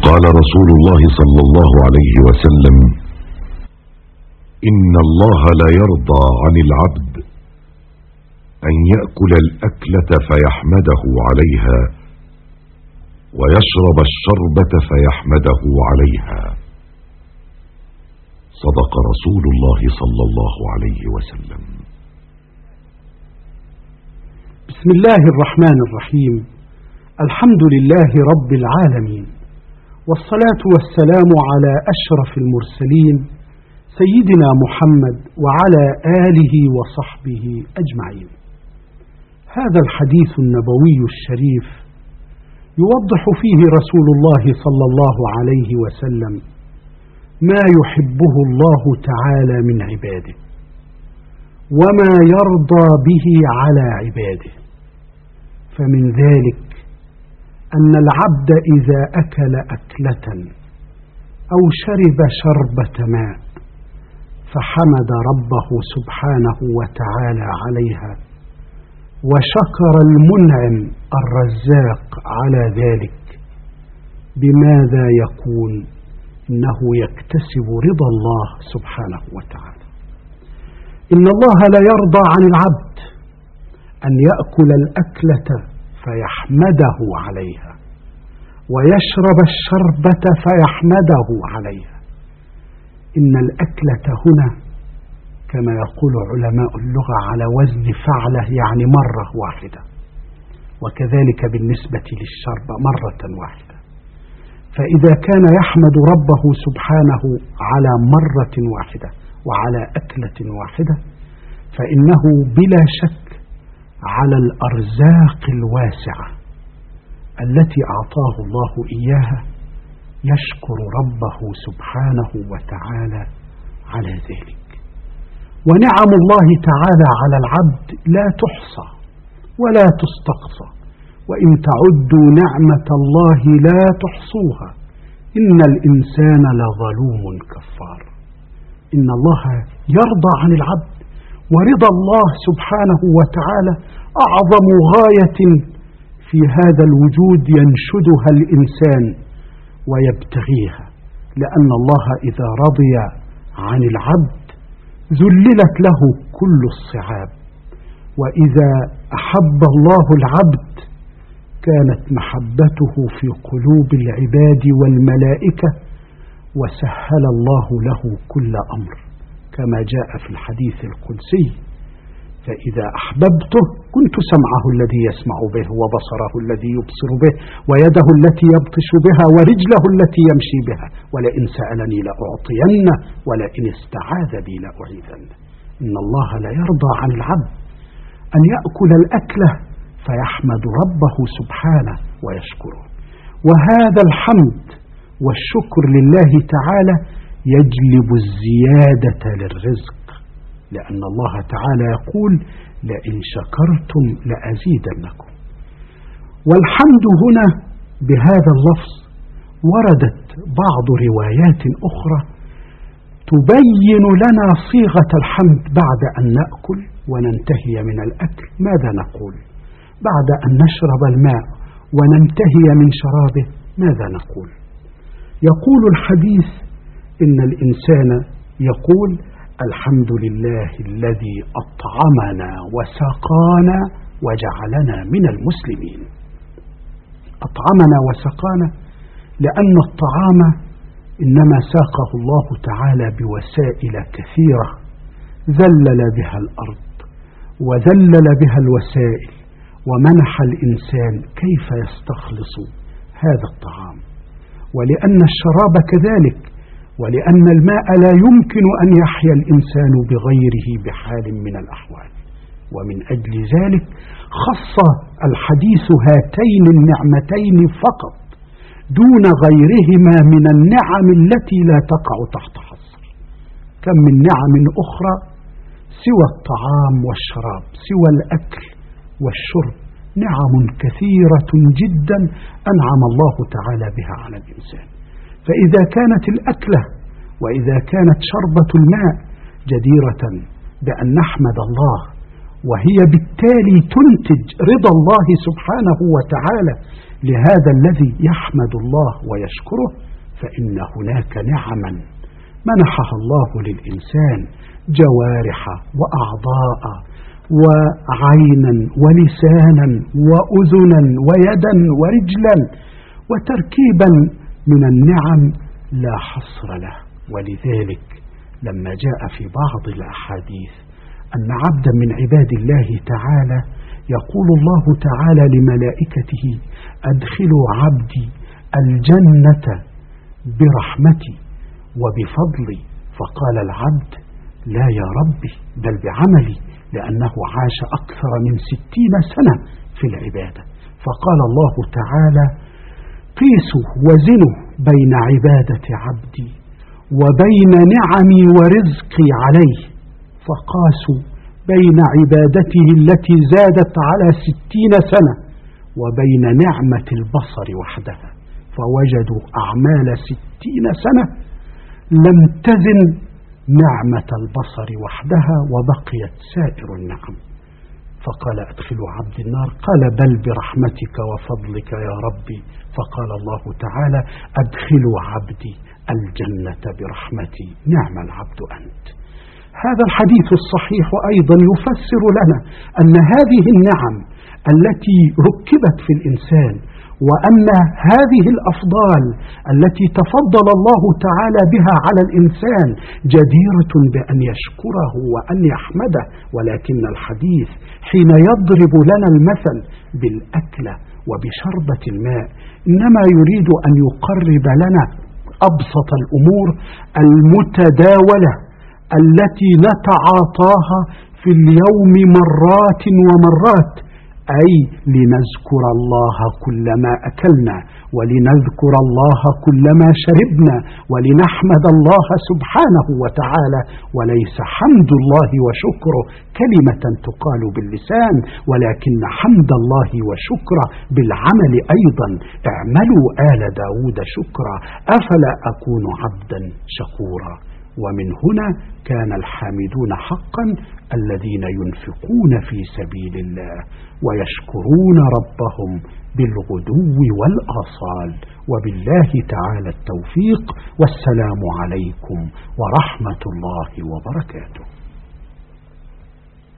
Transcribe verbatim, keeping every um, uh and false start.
قال رسول الله صلى الله عليه وسلم: إن الله لا يرضى عن العبد أن يأكل الأكلة فيحمده عليها ويشرب الشربة فيحمده عليها. صدق رسول الله صلى الله عليه وسلم. بسم الله الرحمن الرحيم. الحمد لله رب العالمين، والصلاة والسلام على أشرف المرسلين سيدنا محمد وعلى آله وصحبه أجمعين. هذا الحديث النبوي الشريف يوضح فيه رسول الله صلى الله عليه وسلم ما يحبه الله تعالى من عباده وما يرضى به على عباده. فمن ذلك أن العبد إذا أكل أكلة أو شرب شربة ماء فحمد ربه سبحانه وتعالى عليها وشكر المنعم الرزاق على ذلك، بماذا يكون؟ إنه يكتسب رضا الله سبحانه وتعالى. إن الله لا يرضى عن العبد أن يأكل الأكلة فيحمده عليها ويشرب الشربة فيحمده عليها. إن الأكلة هنا كما يقول علماء اللغة على وزن فعلة، يعني مرة واحدة، وكذلك بالنسبة للشرب مرة واحدة. فإذا كان يحمد ربه سبحانه على مرة واحدة وعلى أكلة واحدة فإنه بلا شك على الأرزاق الواسعة التي أعطاه الله إياها يشكر ربه سبحانه وتعالى على ذلك. ونعم الله تعالى على العبد لا تحصى ولا تستقصى، وإن تعدوا نعمة الله لا تحصوها إن الإنسان لظلوم كفار. إن الله يرضى عن العبد، ورضا الله سبحانه وتعالى أعظم غاية في هذا الوجود ينشدها الإنسان ويبتغيها، لأن الله إذا رضي عن العبد ذللت له كل الصعاب، وإذا أحب الله العبد كانت محبته في قلوب العباد والملائكة وسهل الله له كل أمر، كما جاء في الحديث القدسي: فإذا أحببته كنت سمعه الذي يسمع به وبصره الذي يبصر به ويده التي يبطش بها ورجله التي يمشي بها، ولئن سألني لأعطينه ولئن استعاذ بي لأعيذنه. إن الله لا يرضى عن العبد أن يأكل الأكلة فيحمد ربه سبحانه ويشكره، وهذا الحمد والشكر لله تعالى يجلب الزيادة للرزق، لأن الله تعالى يقول: لئن شكرتم لأزيدنكم. والحمد هنا بهذا اللفظ وردت بعض روايات أخرى تبين لنا صيغة الحمد بعد أن نأكل وننتهي من الأكل. ماذا نقول؟ بعد أن نشرب الماء وننتهي من شرابه ماذا نقول؟ يقول الحديث إن الإنسان يقول: الحمد لله الذي أطعمنا وسقانا وجعلنا من المسلمين. أطعمنا وسقانا لأن الطعام إنما ساقه الله تعالى بوسائل كثيرة ذلل بها الأرض وذلل بها الوسائل ومنح الإنسان كيف يستخلص هذا الطعام. ولأن الشراب كذلك، ولأن الماء لا يمكن أن يحيا الإنسان بغيره بحال من الأحوال. ومن أجل ذلك خص الحديث هاتين النعمتين فقط دون غيرهما من النعم التي لا تقع تحت حصر. كم من نعم أخرى سوى الطعام والشراب، سوى الأكل والشرب، نعم كثيرة جدا أنعم الله تعالى بها على الإنسان. فإذا كانت الأكلة وإذا كانت شربة الماء جديرة بأن نحمد الله وهي بالتالي تنتج رضا الله سبحانه وتعالى لهذا الذي يحمد الله ويشكره، فإن هناك نعما منحها الله للإنسان، جوارح وأعضاء وعينا ولسانا وأذنا ويدا ورجلا وتركيبا من النعم لا حصر له. ولذلك لما جاء في بعض الأحاديث أن عبدا من عباد الله تعالى يقول الله تعالى لملائكته: أدخلوا عبدي الجنة برحمتي وبفضلي، فقال العبد: لا يا ربي، بل بعملي، لأنه عاش أكثر من ستين سنة في العبادة. فقال الله تعالى: قيسوا وزنوا بين عبادة عبدي وبين نعمي ورزقي عليه، فقاسوا بين عبادته التي زادت على ستين سنة وبين نعمة البصر وحدها، فوجدوا أعمال ستين سنة لم تزن نعمة البصر وحدها وبقيت سائر النعم. فقال: أدخلوا عبد النار، قال: بل برحمتك وفضلك يا ربي. فقال الله تعالى: أدخلوا عبدي الجنة برحمتي، نعم العبد أنت. هذا الحديث الصحيح أيضا يفسر لنا أن هذه النعم التي ركبت في الإنسان، وأن هذه الأفضال التي تفضل الله تعالى بها على الإنسان جديرة بأن يشكره وأن يحمده. ولكن الحديث حين يضرب لنا المثل بالأكلة وبشربة الماء إنما يريد أن يقرب لنا أبسط الأمور المتداولة التي نتعاطاها في اليوم مرات ومرات، أي لنذكر الله كلما أكلنا، ولنذكر الله كلما شربنا، ولنحمد الله سبحانه وتعالى. وليس حمد الله وشكره كلمة تقال باللسان، ولكن حمد الله وشكره بالعمل أيضا. اعملوا آل داود شكرا أفلا أكون عبدا شكورا. ومن هنا كان الحامدون حقا الذين ينفقون في سبيل الله ويشكرون ربهم بالغدو والآصال. وبالله تعالى التوفيق، والسلام عليكم ورحمة الله وبركاته.